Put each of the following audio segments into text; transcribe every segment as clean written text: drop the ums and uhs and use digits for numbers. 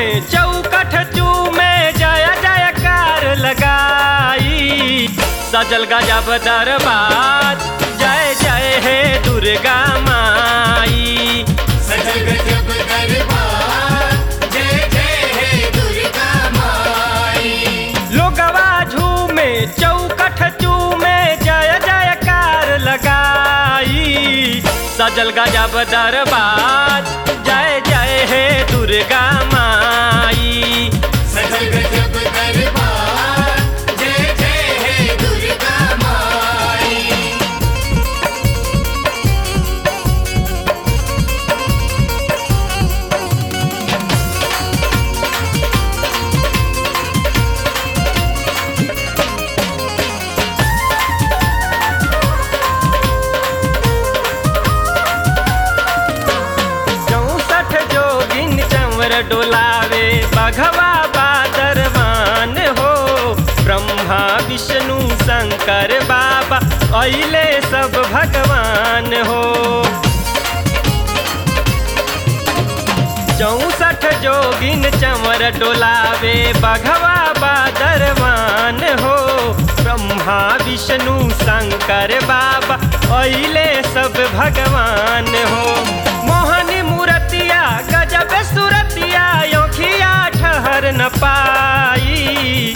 झूमे चौकठ चूमे जय जयकार लगाई। सजल गजब दरबार जय जय हे दुर्गा माई। सजल गजब दरबार जय जय हे दुर्गा माई। लोगवा झूमे चौकठ चूमे जय जयकार लगाई। सजल गजब दरबार जय जय हे दुर्गा माई। सजल गजब दरबार जय जय हे दुर्गा माई। डोलावे बघवा बादरवान हो। ब्रह्मा विष्णु शंकर बाबा अइले सब भगवान हो। 64 जोगिन चंवर डोलावे बघवा बादरवान हो। ब्रह्मा विष्णु शंकर बाबा अइले सब भगवान हो। मोहनी मूर्तिया गजब सूरतिया योखिया ठहर न पाई।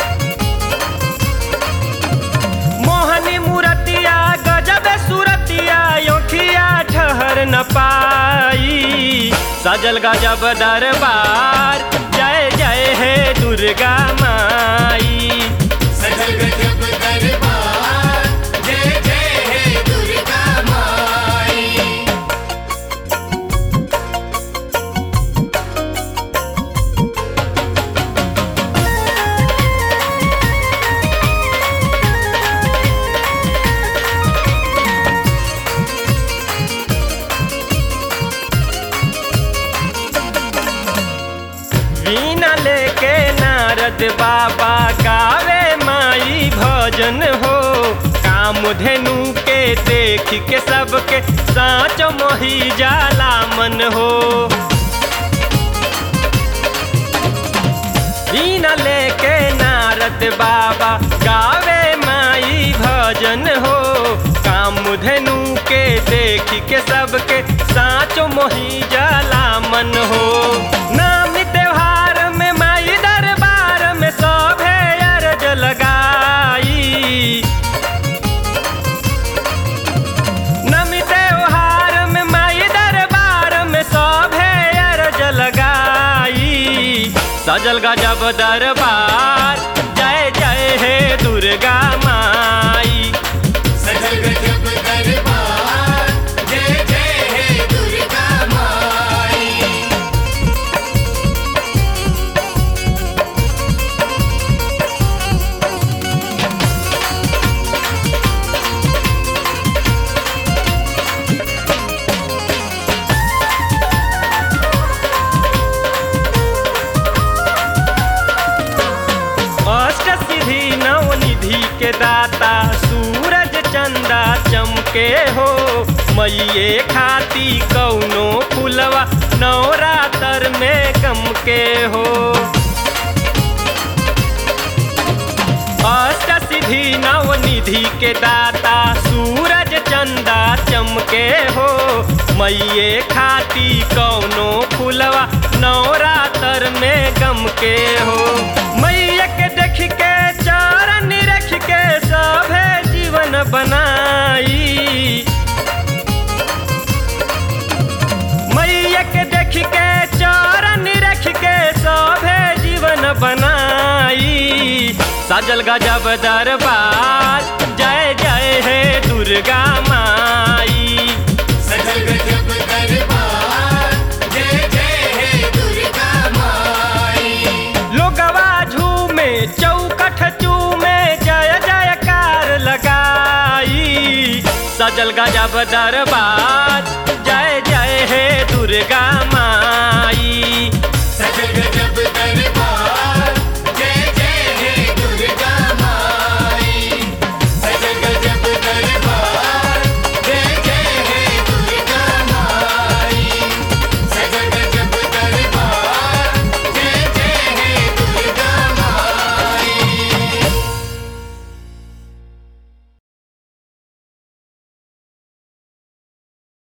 मोहनी मूर्तिया गजब सूरतिया योखिया ठहर न पाई। सजल गजब दरबार जय जय हे दुर्गा माई। सजल गजब दरबार जय जय हे दुर्गा माई। वीणा लेके नारद बाबा गावे माई भजन हो। कामधेनु के देख के सबके साँच मोही जाला मन हो। वीणा लेके नारद बाबा गावे माई भजन हो। कामधेनु के देख के सबके साँच मोही जाला मन हो। नामी त्योहार में माई दरबार में सभे अर्ज लगाई। नामी त्योहार में माई दरबार में सभे अर्ज लगाई। सजल गजब दरबार जय जय हे दुर्गा माई। सजल गजब दरबार जय जय हे दुर्गा माई। अष्ट सिद्धि नवनिधि के दाता सूरज चंदा चमके हो। मैये खाती कौनो फुलवा नवरात्र में गम के हो। अष्ट सिद्धि नवनिधि के दाता सूरज चंदा चमके हो। मैये खाती कौनो फुलवा नवरात्र में गम के हो। मैया के देख के चरण रख के सभे जीवन बनाई। मैया के देख के चरण रख के सभे जीवन बनाई। सजल गजब दरबार जय जय हे दुर्गा माई। सजल गजब दरबार जय जय हे दुर्गा माई। लोगवा झूमे चौकठ चूमे जय जयकार लगाई। सजल गजब दरबार जय जय हे दुर्गा माई।